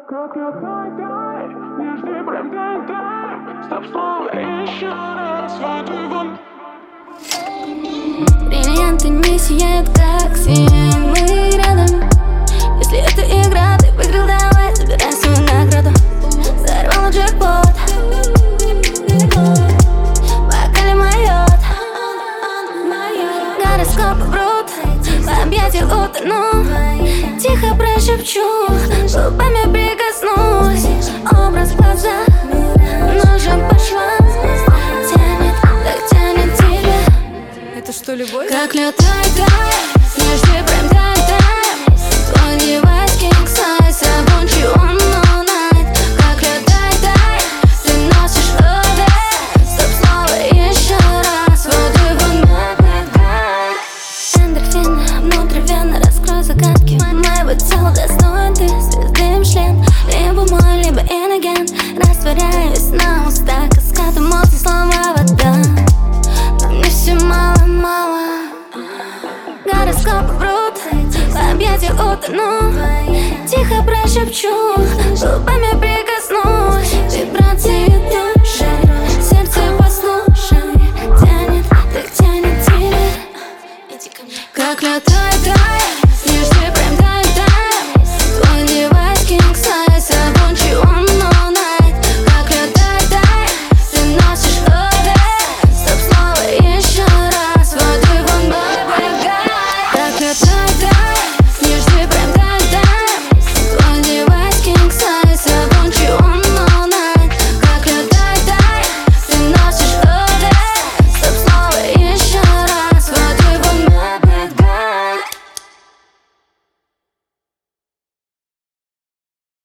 Как летай, дай, не жди прям дай. Стоп, снова еще раз воду вон. Бриллианты не сияют, как свинь, мы рядом. Если это игра, ты выиграл, давай, забирай свою награду. Сорвала джекпот, бокале майот. Гороскопы врут, в объятиях утону. Тихо прошепчу, губами прикоснусь. Образ в глазах, ножом по швам. Тянет, так тянет тебя. Это что, любовь? Как летай, дай, не жди прям дай. Твой девайс king size, I want you on all night. Как летай, дай, ты носишь воды. Стоп, снова еще раз, воду вон. Эндорфин, внутривенно раскрой загадки моего тела, достоин ты звезды в член. Либо мой, либо иноген. Растворяюсь на устах, каскад эмоций, слова вода. Но мне все мало-мало. Гороскопы врут, в объятиях утону. Тихо прошепчу,